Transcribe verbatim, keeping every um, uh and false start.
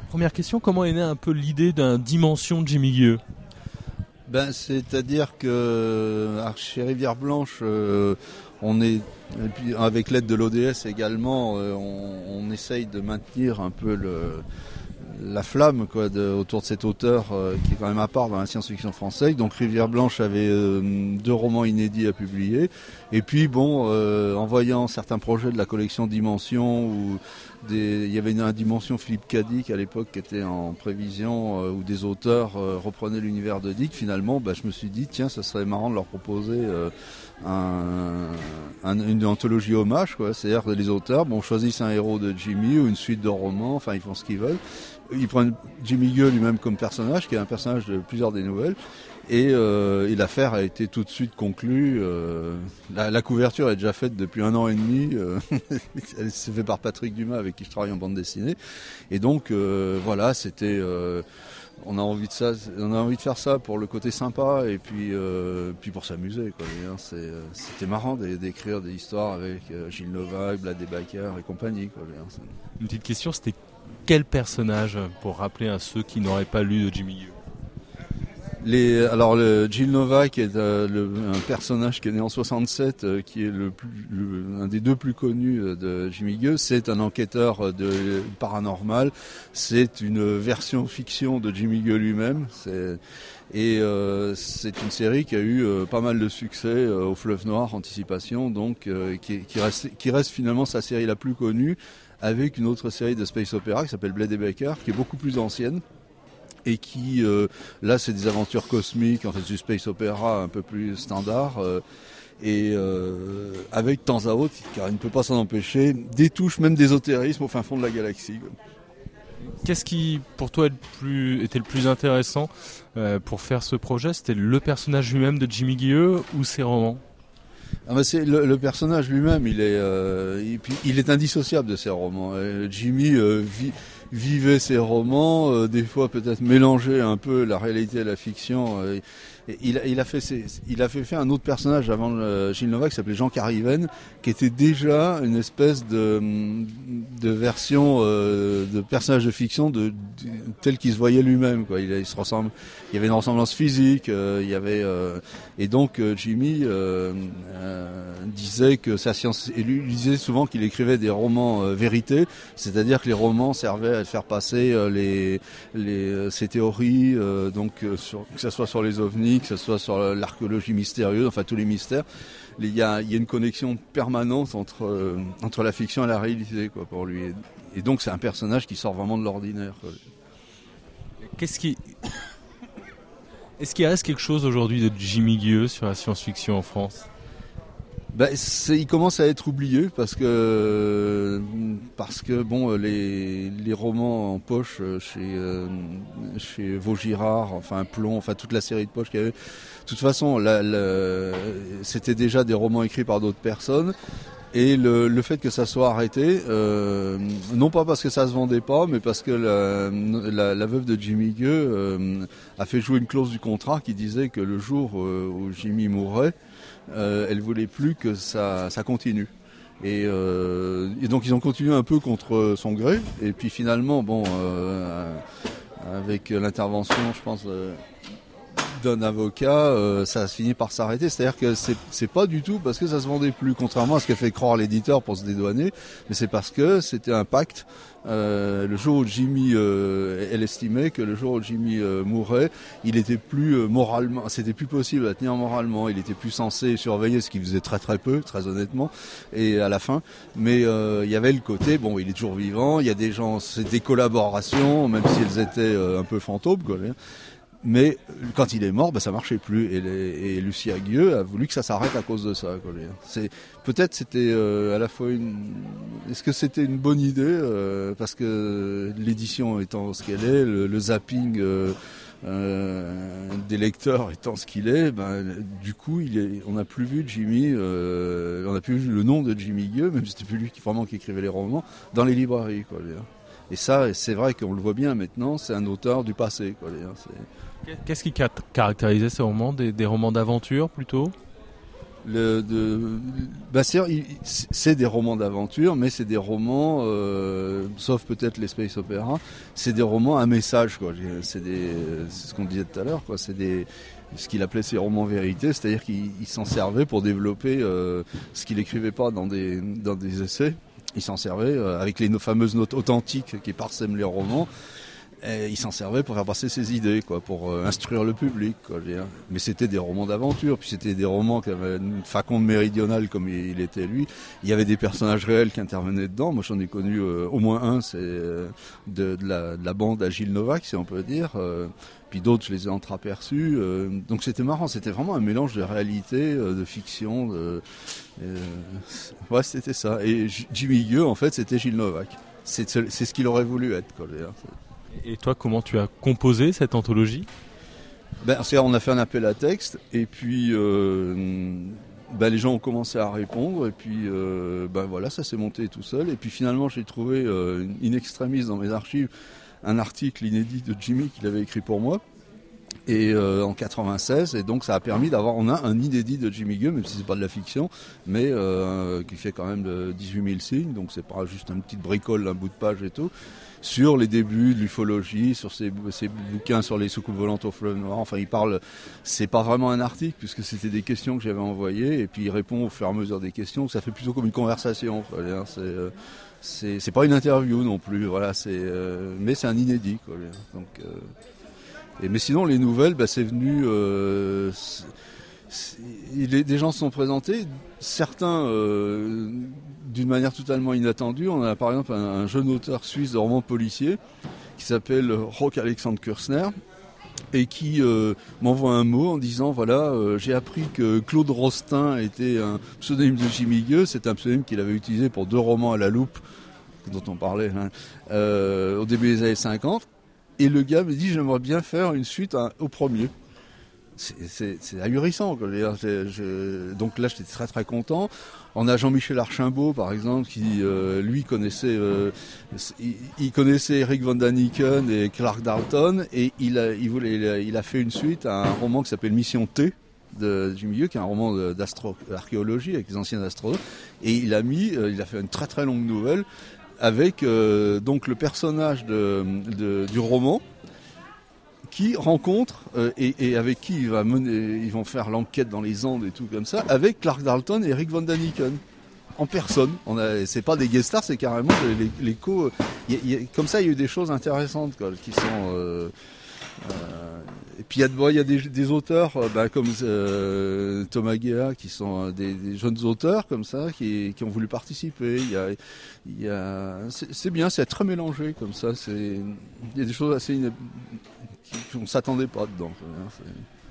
Première question, comment est née un peu l'idée d'un Dimension de Jimmy Gueux? Ben, c'est-à-dire que chez Rivière Blanche, euh, on est, et puis avec l'aide de l'O D S également, euh, on, on essaye de maintenir un peu le, la flamme quoi, de, autour de cet auteur euh, qui est quand même à part dans la science-fiction française. Donc Rivière Blanche avait euh, deux romans inédits à publier. Et puis bon, euh, en voyant certains projets de la collection Dimension, où des, il y avait une, une Dimension Philippe K. Dick à l'époque qui était en prévision, euh, où des auteurs euh, reprenaient l'univers de Dick, finalement bah, je me suis dit tiens, ça serait marrant de leur proposer euh, un, un, une anthologie hommage, quoi. C'est-à-dire que les auteurs bon, choisissent un héros de Jimmy ou une suite de romans, enfin ils font ce qu'ils veulent. Ils prennent Jimmy Gueux lui-même comme personnage, qui est un personnage de plusieurs des nouvelles, et, euh, et l'affaire a été tout de suite conclue. Euh, la, la couverture est déjà faite depuis un an et demi. Euh, elle s'est faite par Patrick Dumas, avec qui je travaille en bande dessinée. Et donc euh, voilà, c'était, euh, on a envie de ça, on a envie de faire ça pour le côté sympa et puis, euh, puis pour s'amuser, quoi. C'est, c'était marrant d'écrire des histoires avec Gilles Novak, Blad Baker et compagnie, quoi. Une petite question, c'était quel personnage, pour rappeler à ceux qui n'auraient pas lu de Jimmy Gueux? Les, alors le Gilles Novak est euh, le, un personnage qui est né en soixante-sept, euh, qui est le plus, le, un des deux plus connus euh, de Jimmy Gueux. C'est un enquêteur de paranormal. C'est une version fiction de Jimmy Gueux lui-même. C'est, et euh, c'est une série qui a eu euh, pas mal de succès euh, au Fleuve Noir, Anticipation, donc euh, qui, qui, reste, qui reste finalement sa série la plus connue, avec une autre série de space opéra qui s'appelle Blade Baker, qui est beaucoup plus ancienne. Et qui, euh, là, c'est des aventures cosmiques, en fait, du space opéra un peu plus standard, euh, et euh, avec, de temps à autre, car il ne peut pas s'en empêcher, des touches même d'ésotérisme au fin fond de la galaxie, quoi. Qu'est-ce qui, pour toi, le plus, était le plus intéressant euh, pour faire ce projet? C'était le personnage lui-même de Jimmy Gueux ou ses romans? Ah bah c'est le, le personnage lui-même, il est, euh, il, il est indissociable de ses romans. Et Jimmy euh, vit... vivait ses romans, euh, des fois peut-être mélanger un peu la réalité et la fiction. Euh, il, il, a fait ses, il a fait faire un autre personnage avant euh, Gilles Novak qui s'appelait Jean Cariven, qui était déjà une espèce de, de version euh, de personnage de fiction de, de, tel qu'il se voyait lui-même, quoi. Il, il se ressemble, il y avait une ressemblance physique, euh, il y avait euh, et donc euh, Jimmy euh, euh, disait que sa science, et lui il disait souvent qu'il écrivait des romans euh, vérités, c'est-à-dire que les romans servaient à faire passer euh, les, les, euh, ses théories, euh, donc euh, sur, que ce soit sur les ovnis, que ce soit sur l'archéologie mystérieuse, enfin tous les mystères. Il y a, il y a une connexion permanente entre, euh, entre la fiction et la réalité, quoi, pour lui. Et, et donc c'est un personnage qui sort vraiment de l'ordinaire, quoi. Qu'est-ce qui... Est-ce qu'il reste quelque chose aujourd'hui de Jimmy Gueux sur la science-fiction en France? Ben, c'est, il commence à être oublié parce que parce que bon les les romans en poche chez euh, chez Vaugirard, enfin Plomb, enfin toute la série de poche qu'il y avait. De toute façon, la, la, c'était déjà des romans écrits par d'autres personnes. Et le, le fait que ça soit arrêté, euh, non pas parce que ça se vendait pas, mais parce que la, la, la veuve de Jimmy Gueux euh, a fait jouer une clause du contrat qui disait que le jour euh, où Jimmy mourrait, euh, elle voulait plus que ça, ça continue. Et, euh, et donc ils ont continué un peu contre son gré. Et puis finalement, bon, euh, avec l'intervention, je pense, euh, d'un avocat, euh, ça a fini par s'arrêter. C'est-à-dire que c'est, c'est pas du tout parce que ça se vendait plus, contrairement à ce qu'a fait croire l'éditeur pour se dédouaner, mais c'est parce que c'était un pacte. Euh, le jour où Jimmy, euh, elle estimait que le jour où Jimmy euh, mourrait, il était plus euh, moralement, c'était plus possible à tenir moralement. Il était plus censé surveiller, ce qu'il faisait très très peu, très honnêtement, et à la fin. Mais euh, il y avait le côté, bon, il est toujours vivant. Il y a des gens, c'est des collaborations, même si elles étaient euh, un peu fantômes, quoi. Mais quand il est mort, ben ça marchait plus. Et, les, et Lucia Gueux a voulu que ça s'arrête à cause de ça, quoi. C'est, peut-être c'était euh, à la fois une... Est-ce que c'était une bonne idée euh, parce que l'édition étant ce qu'elle est, le, le zapping euh, euh, des lecteurs étant ce qu'il est, ben, du coup, il est, on n'a plus vu Jimmy, euh, on n'a plus vu le nom de Jimmy Gueux, même si c'était plus lui qui, vraiment qui écrivait les romans, dans les librairies, quoi. Et ça, c'est vrai qu'on le voit bien maintenant, c'est un auteur du passé, quoi. C'est... Qu'est-ce qui caractérisait ces romans? Des, des romans d'aventure plutôt? Le, de, bah c'est, c'est des romans d'aventure, mais c'est des romans, euh, sauf peut-être les space opéra, c'est des romans à message, quoi. C'est, des, c'est ce qu'on disait tout à l'heure, quoi. C'est des, ce qu'il appelait ses romans vérité, c'est-à-dire qu'il il s'en servait pour développer euh, ce qu'il écrivait pas dans des, dans des essais. Il s'en servait euh, avec les no- fameuses notes authentiques qui parsèment les romans. Et il s'en servait pour faire passer ses idées, quoi, pour euh, instruire le public, quoi, je veux dire. Mais c'était des romans d'aventure, puis c'était des romans qui avaient une faconde méridionale comme il, il était lui. Il y avait des personnages réels qui intervenaient dedans. Moi, j'en ai connu euh, au moins un, c'est euh, de, de, la, de la bande Agile Novak, si on peut dire. Euh, puis d'autres, je les ai entreaperçus. Euh, donc c'était marrant, c'était vraiment un mélange de réalité, euh, de fiction. De, euh, ouais, c'était ça. Et J- Jimmy Gueux, en fait, c'était Gilles Novak. C'est, c'est ce qu'il aurait voulu être, quoi, je veux dire. Et toi, comment tu as composé cette anthologie ? Ben, c'est, on a fait un appel à texte et puis euh, ben, les gens ont commencé à répondre et puis euh, ben, voilà, ça s'est monté tout seul. Et puis finalement, j'ai trouvé euh, in extremis dans mes archives un article inédit de Jimmy qu'il avait écrit pour moi. Et euh, en quatre-vingt-seize, et donc ça a permis d'avoir, on a un inédit de Jimmy Gueux, même si c'est pas de la fiction, mais euh, qui fait quand même de dix-huit mille signes, donc c'est pas juste une petite bricole, un bout de page et tout, sur les débuts de l'ufologie, sur ses, ses bouquins sur les soucoupes volantes au fleuve noir. Enfin, il parle, c'est pas vraiment un article puisque c'était des questions que j'avais envoyées, et puis il répond au fur et à mesure des questions. Ça fait plutôt comme une conversation. Quoi, c'est, euh, c'est, c'est pas une interview non plus, voilà, c'est, euh, mais c'est un inédit. Quoi, donc. Euh, Et, mais sinon, les nouvelles, bah, c'est venu. Euh, c'est, c'est, les, des gens se sont présentés, certains euh, d'une manière totalement inattendue. On a par exemple un, un jeune auteur suisse de romans policiers qui s'appelle Roch Alexandre Kürsner et qui euh, m'envoie un mot en disant voilà, euh, j'ai appris que Claude Rostin était un pseudonyme de Jimmy Gueux. C'est un pseudonyme qu'il avait utilisé pour deux romans à la loupe dont on parlait hein, euh, au début des années cinquante. Et le gars me dit, j'aimerais bien faire une suite à, au premier. C'est, c'est, c'est ahurissant. Quoi. Je, je, donc là, j'étais très très content. On a Jean-Michel Archimbaud, par exemple, qui euh, lui connaissait, euh, il, il connaissait Eric von Daniken et Clark Dalton, et il a, il voulait, il a, il a fait une suite à un roman qui s'appelle Mission T de Jimmy Gueux, qui est un roman d'archéologie avec les anciens astronautes. Et il a mis, euh, il a fait une très très longue nouvelle. Avec euh, donc le personnage de, de, du roman qui rencontre euh, et, et avec qui il va mener, ils vont faire l'enquête dans les Andes et tout comme ça, avec Clark Dalton et Eric von Daniken en personne. On a, c'est pas des guest stars, c'est carrément les, les, les co. Y a, y a, comme ça, il y a eu des choses intéressantes quoi, qui sont. Euh, euh, et puis il y a, bon, y a des, des auteurs euh, bah, comme euh, Thomas Guéa qui sont des, des jeunes auteurs comme ça qui, qui ont voulu participer. Il y a, il y a, c'est, c'est bien, c'est très mélangé comme ça. C'est, il y a des choses assez ina... qu'on s'attendait pas dedans. C'est...